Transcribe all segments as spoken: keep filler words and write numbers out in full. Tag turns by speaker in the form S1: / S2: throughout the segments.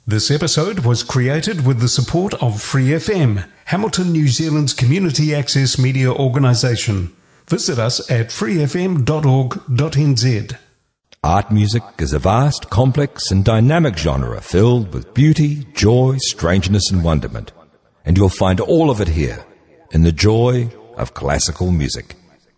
S1: This episode was created with the support of Free F M, Hamilton, New Zealand's community access media organisation. Visit us at free f m dot org dot n z.
S2: Art music is a vast, complex and dynamic genre filled with beauty, joy, strangeness and wonderment. And you'll find all of it here, in the joy of classical music.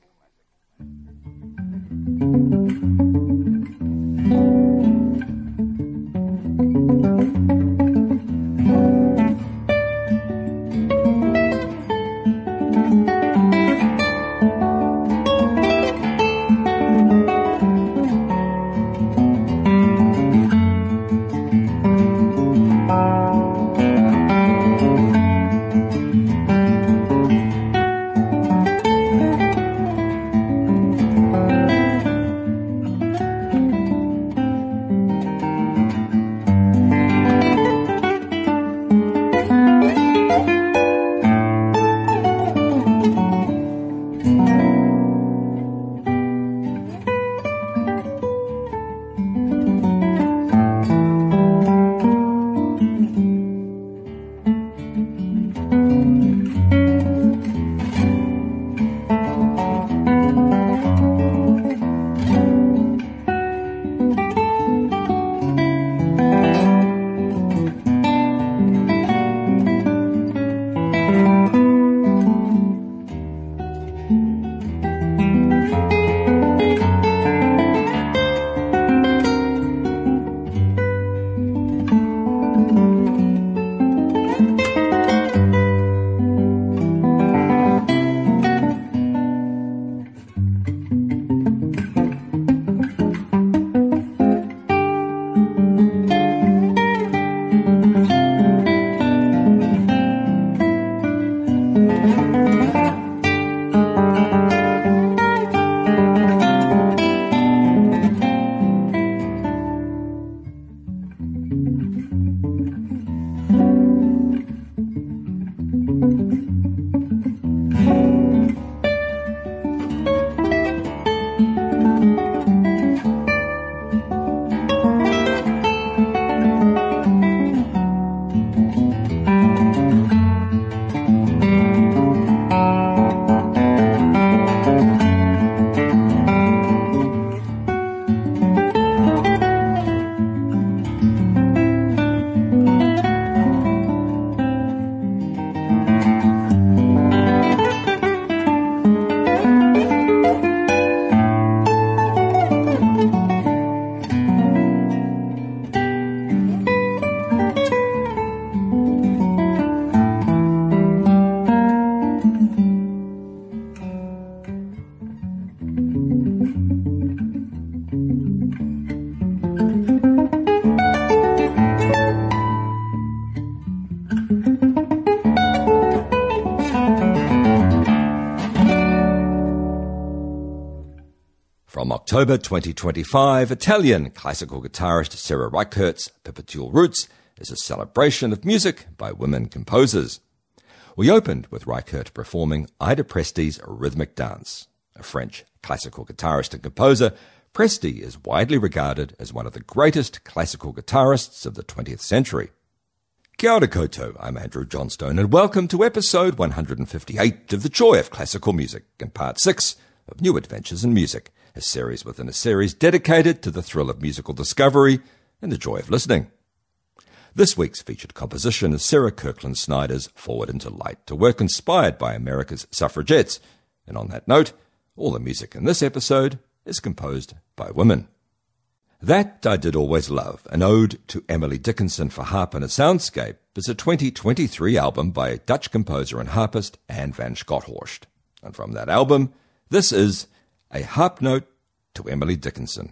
S2: From October twenty twenty-five, Italian classical guitarist Sarah Reichert's Perpetual Roots is a celebration of music by women composers. We opened with Reichert performing Ida Presti's Rhythmic Dance. A French classical guitarist and composer, Presti is widely regarded as one of the greatest classical guitarists of the twentieth century. Kia ora koutou, I'm Andrew Johnstone, and welcome to episode one hundred fifty-eight of The Joy of Classical Music, and part six of New Adventures in Music, a series within a series dedicated to the thrill of musical discovery and the joy of listening. This week's featured composition is Sarah Kirkland Snyder's Forward into Light, a work inspired by America's suffragettes. And on that note, all the music in this episode is composed by women. That I Did Always Love, an ode to Emily Dickinson for harp and a soundscape, is a twenty twenty-three album by Dutch composer and harpist Anne van Schothorst. And from that album, this is A Harp Note to Emily Dickinson.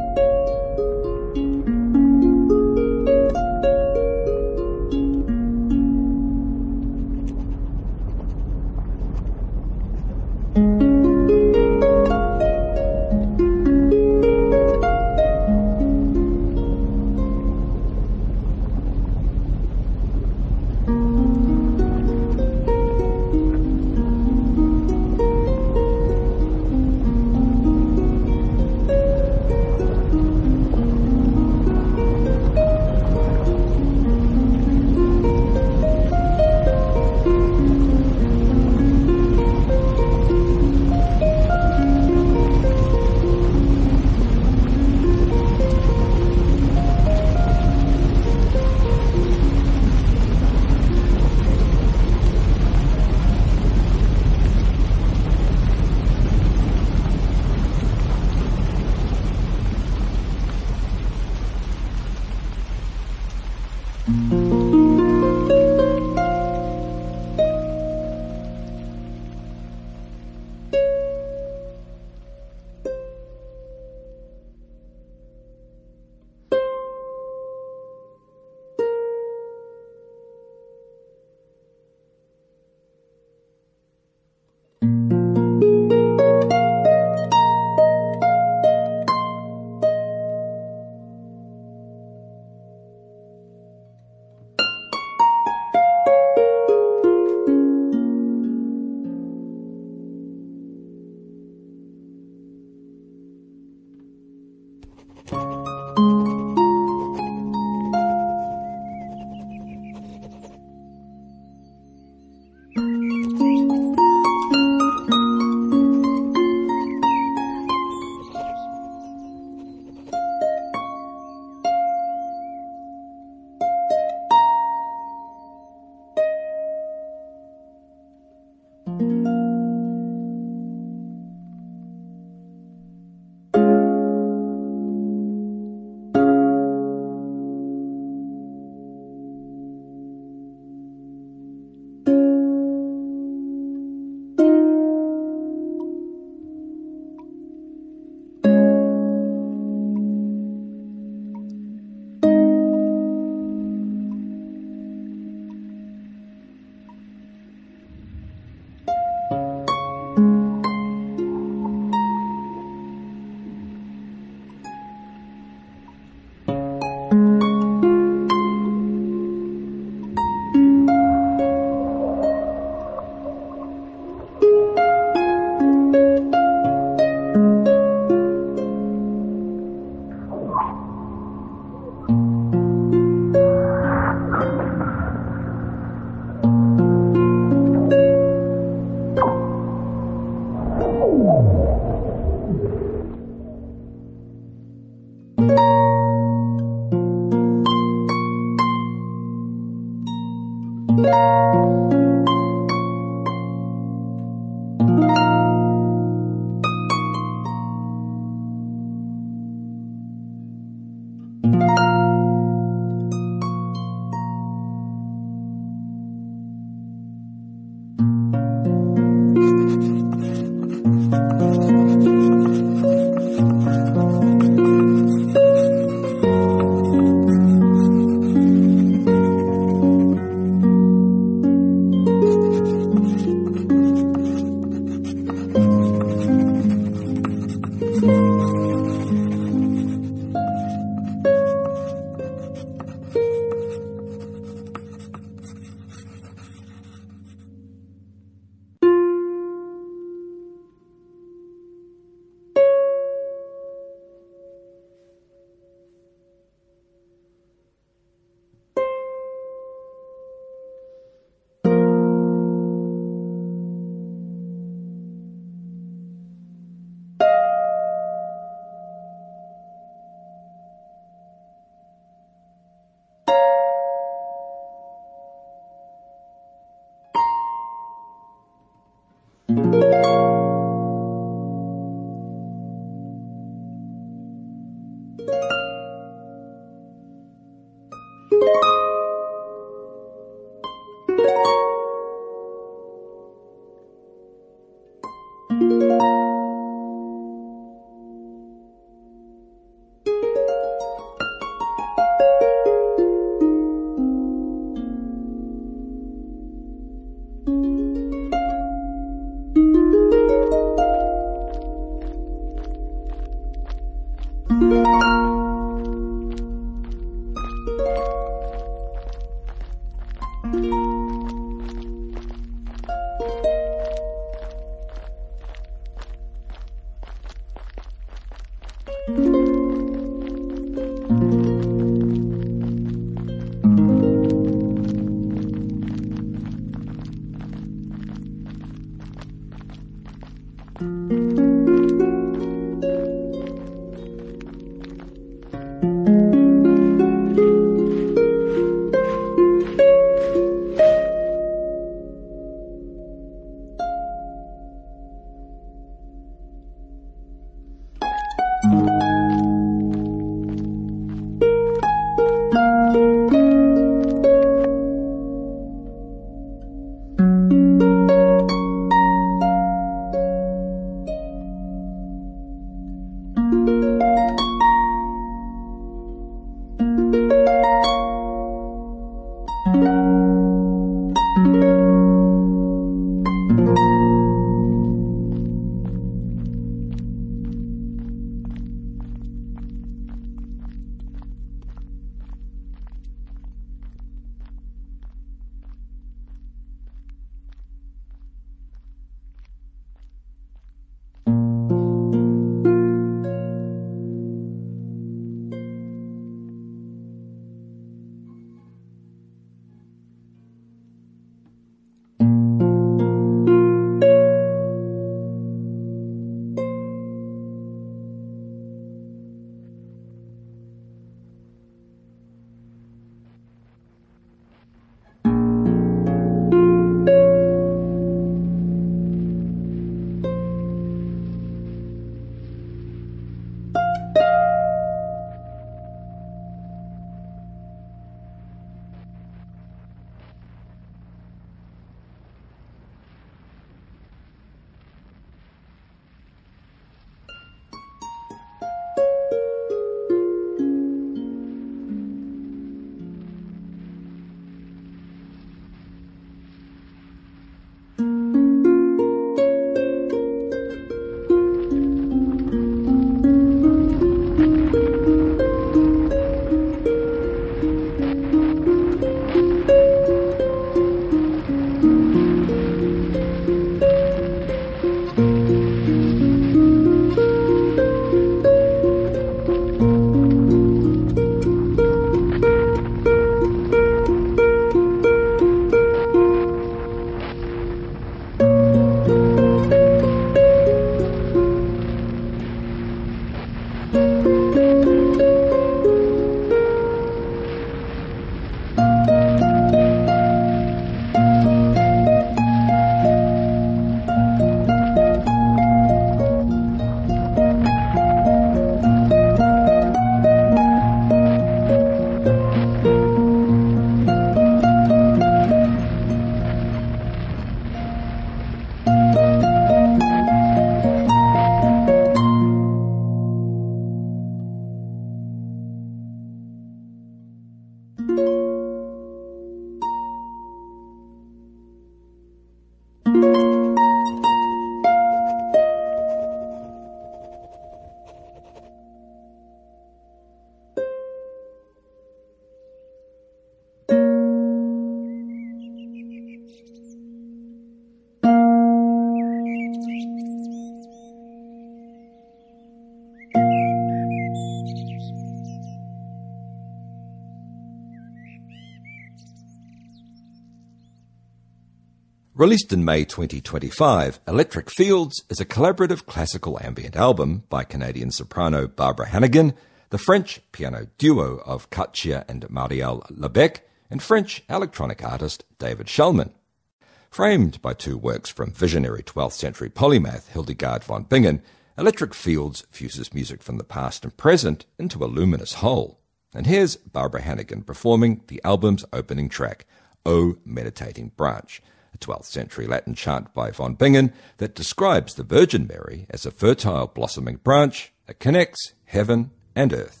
S2: Released in May twenty twenty-five, Electric Fields is a collaborative classical ambient album by Canadian soprano Barbara Hannigan, the French piano duo of Katja and Marielle Lebec, and French electronic artist David Shulman. Framed by two works from visionary twelfth century polymath Hildegard von Bingen, Electric Fields fuses music from the past and present into a luminous whole. And here's Barbara Hannigan performing the album's opening track, O Meditating Branch, a twelfth century Latin chant by von Bingen that describes the Virgin Mary as a fertile blossoming branch that connects heaven and earth.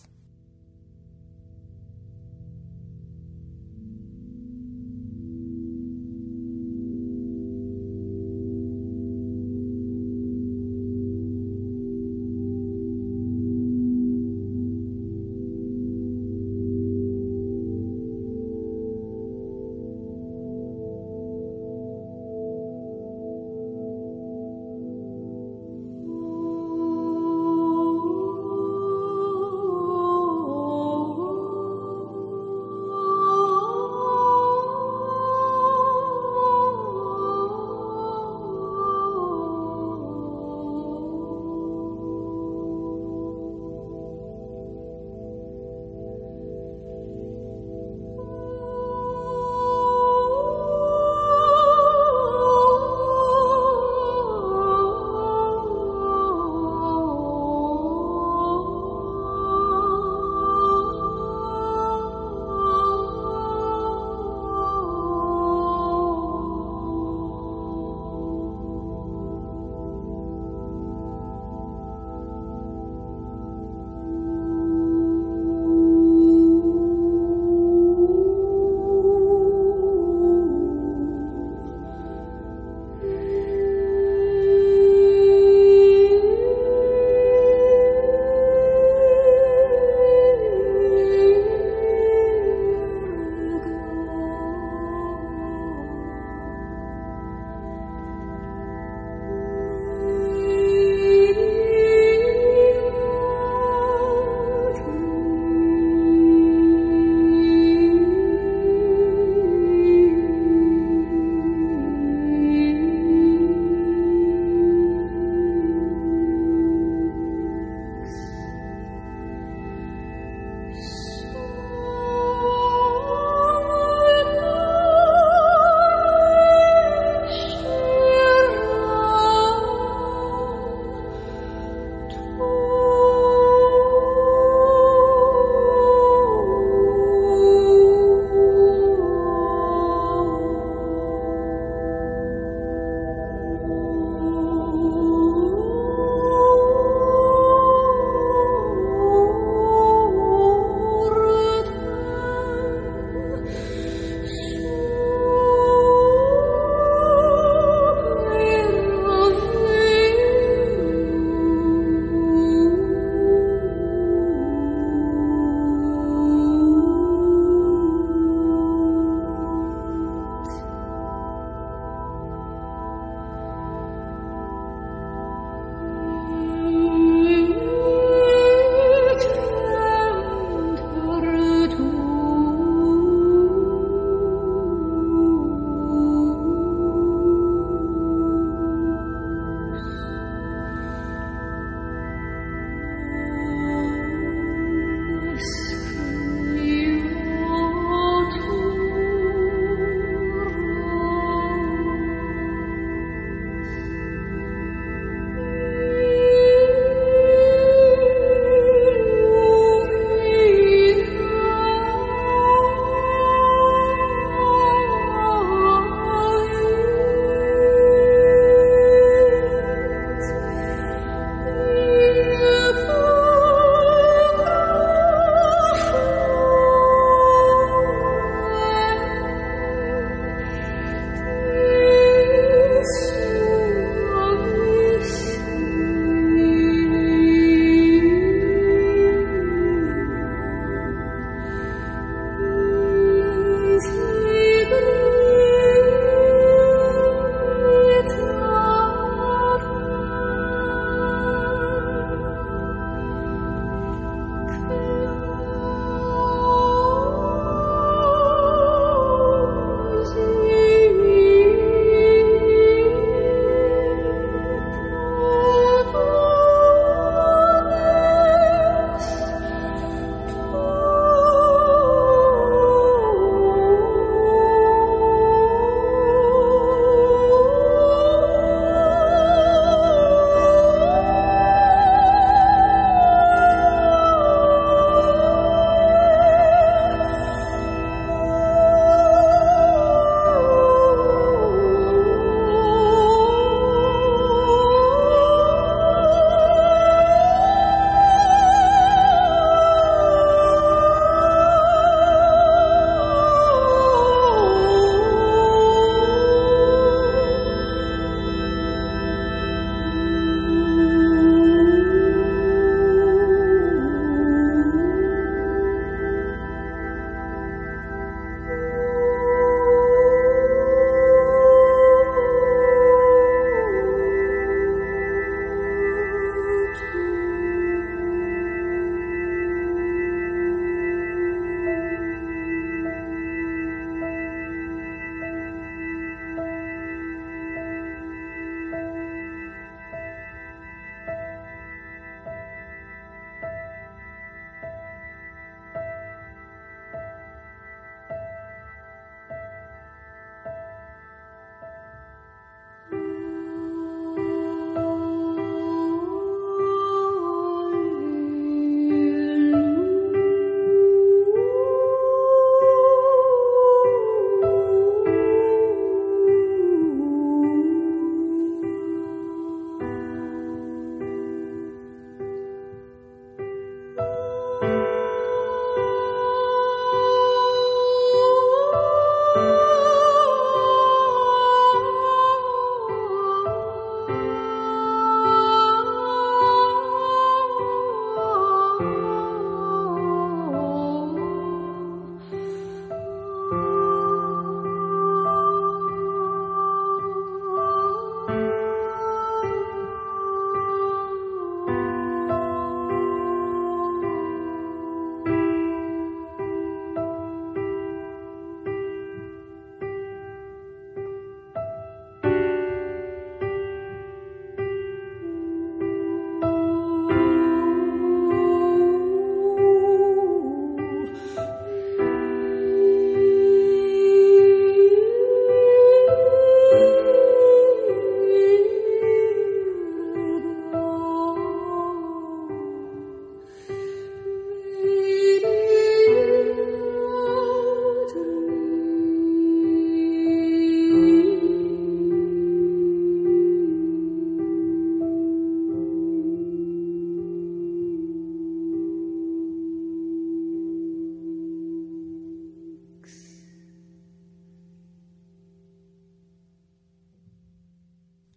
S3: Ooh.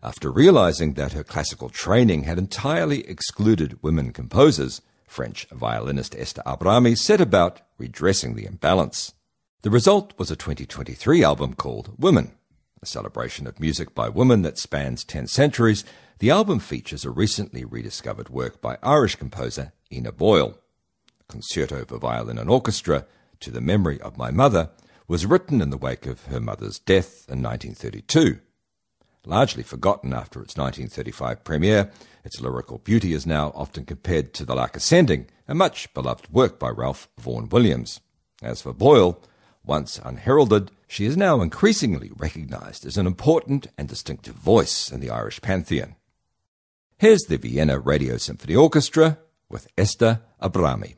S2: After realizing that her classical training had entirely excluded women composers, French violinist Esther Abrami set about redressing the imbalance. The result was a twenty twenty-three album called Women, a celebration of music by women that spans ten centuries. The album features a recently rediscovered work by Irish composer Ina Boyle. Concerto for Violin and Orchestra, to the memory of my mother, was written in the wake of her mother's death in nineteen thirty-two. Largely forgotten after its nineteen thirty-five premiere, its lyrical beauty is now often compared to The Lark Ascending, a much-beloved work by Ralph Vaughan Williams. As for Boyle, once unheralded, she is now increasingly recognised as an important and distinctive voice in the Irish pantheon. Here's the Vienna Radio Symphony Orchestra with Esther Abrami.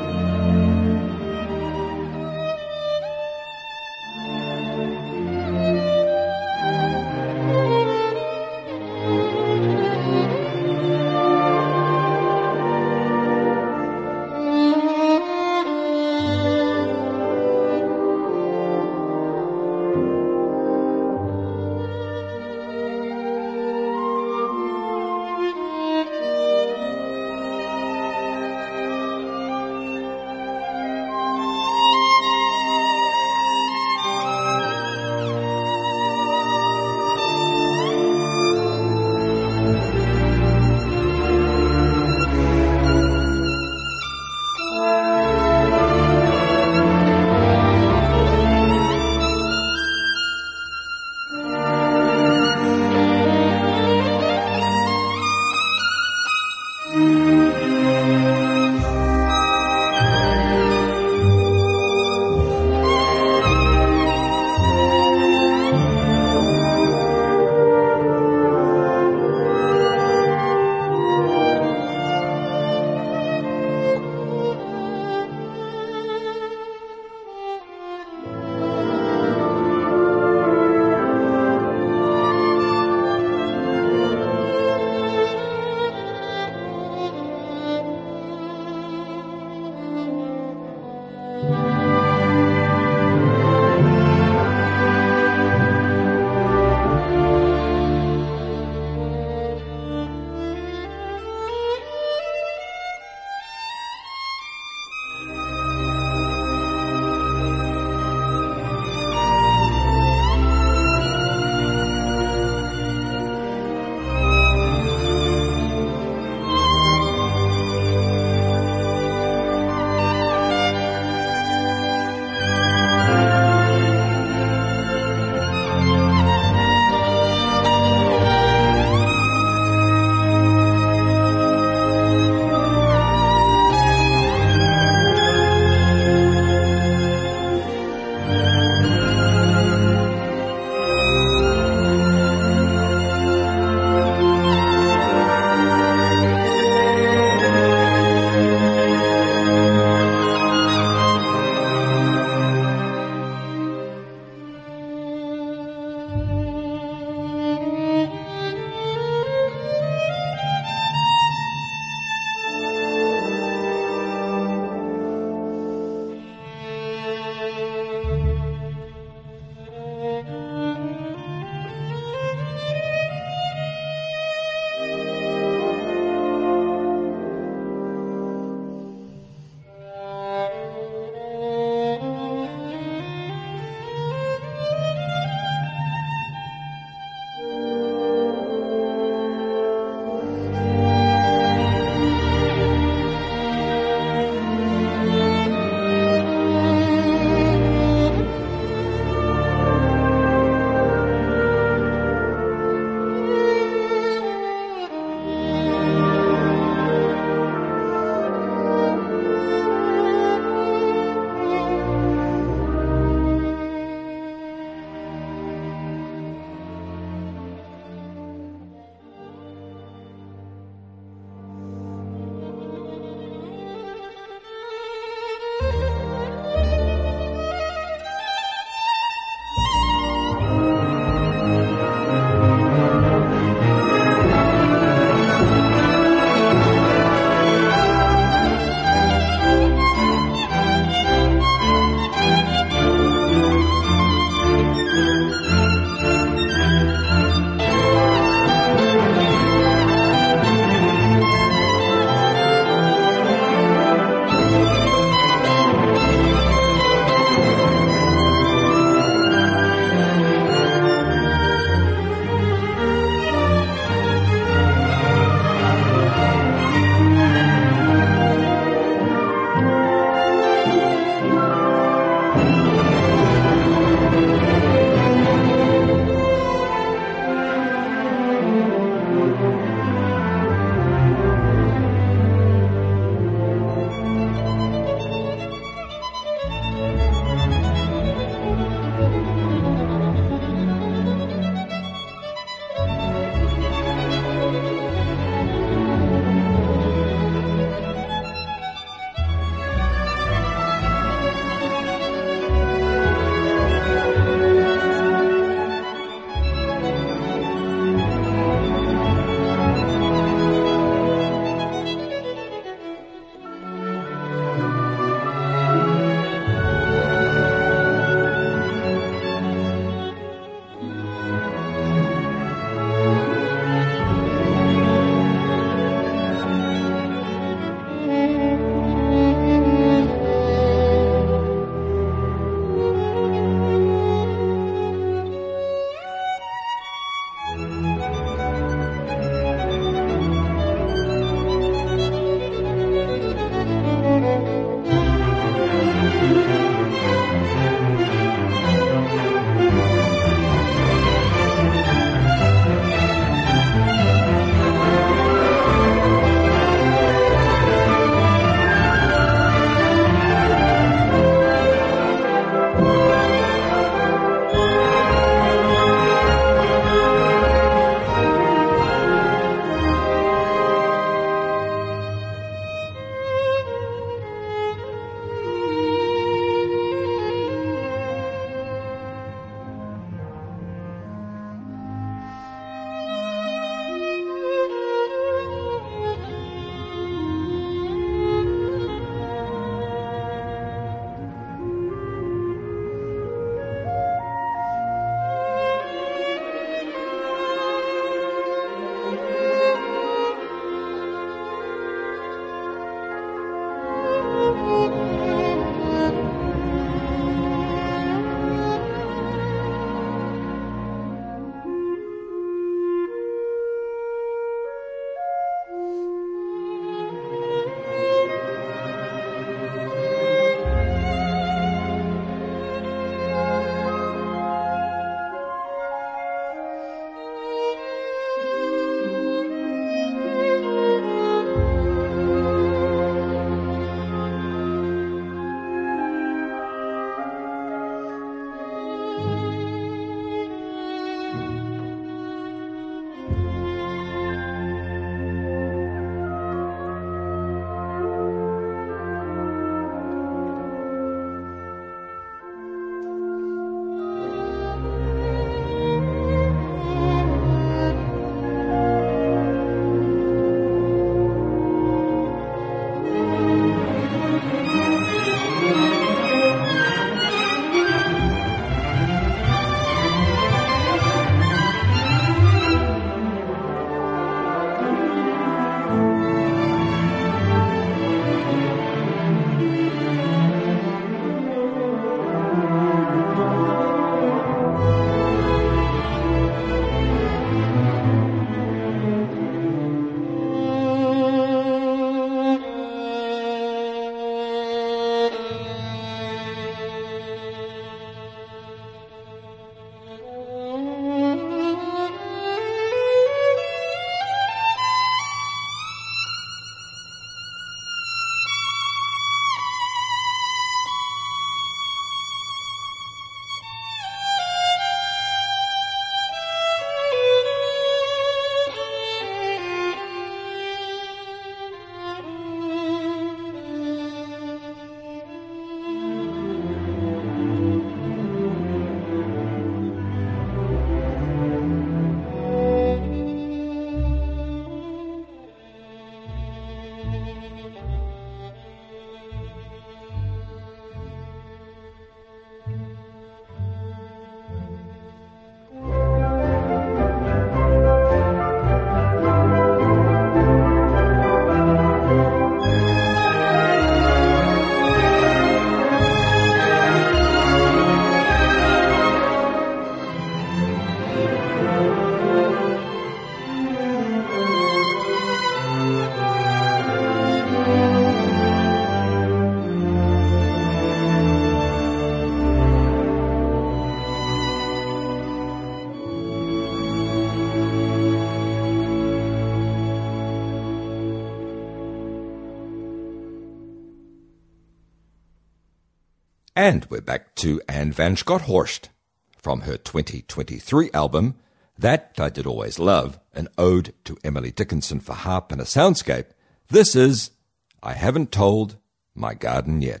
S2: And we're back to Anne van Schothorst from her twenty twenty-three album, That I Did Always Love, an ode to Emily Dickinson for harp and a soundscape. This is I Haven't Told My Garden Yet.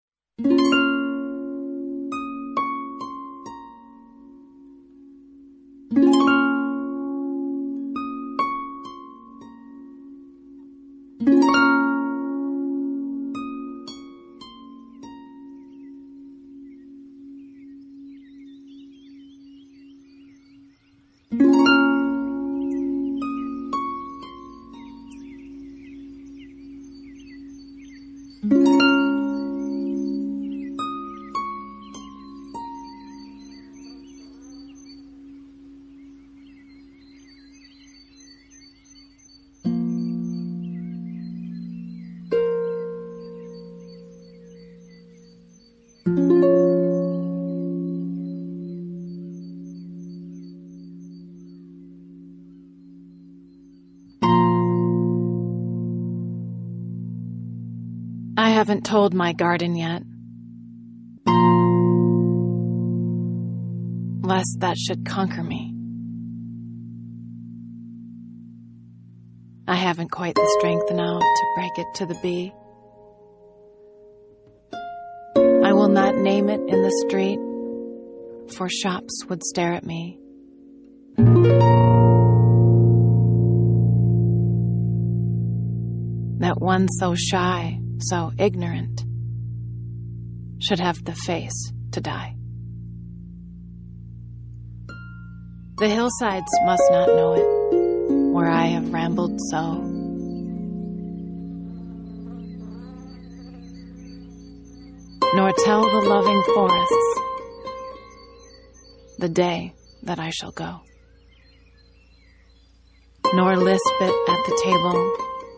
S3: I haven't told my garden yet, lest that should conquer me. I haven't quite the strength now to break it to the bee. I will not name it in the street, for shops would stare at me. That one so shy, so ignorant, should have the face to die. The hillsides must not know it, where I have rambled so. Nor tell the loving forests the day that I shall go. Nor lisp it at the table,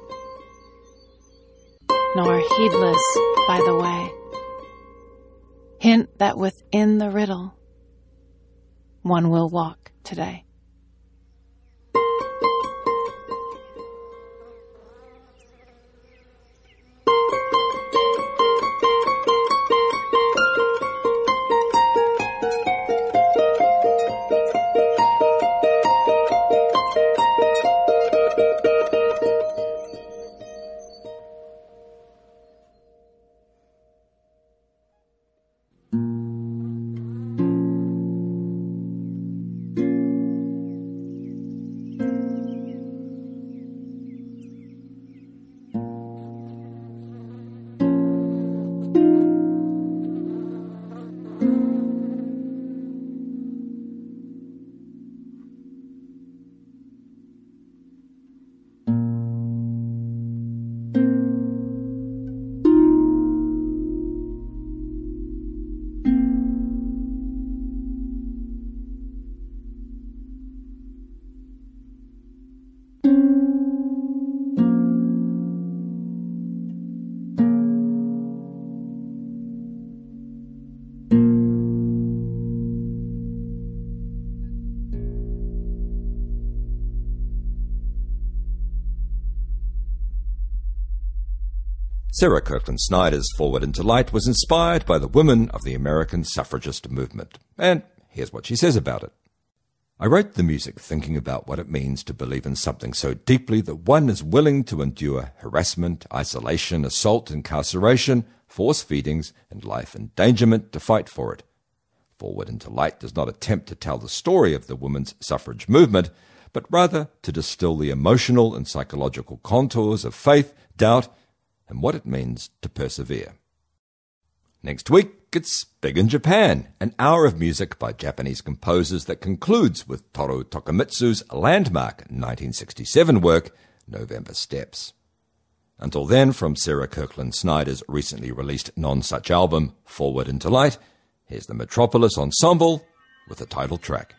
S3: nor heedless by the way, hint that within the riddle one will walk today.
S2: Sarah Kirkland Snyder's Forward into Light was inspired by the women of the American suffragist movement. And here's what she says about it. I wrote the music thinking about what it means to believe in something so deeply that one is willing to endure harassment, isolation, assault, incarceration, force feedings, and life endangerment to fight for it. Forward into Light does not attempt to tell the story of the women's suffrage movement, but rather to distill the emotional and psychological contours of faith, doubt, and what it means to persevere. Next week, it's big in Japan, an hour of music by Japanese composers that concludes with Toru Tokumitsu's landmark nineteen sixty-seven work, November Steps. Until then, from Sarah Kirkland Snyder's recently released non-such album, Forward into Light, here's the Metropolis Ensemble with the title track.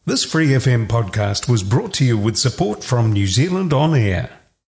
S1: This Free F M podcast was brought to you with support from New Zealand On Air.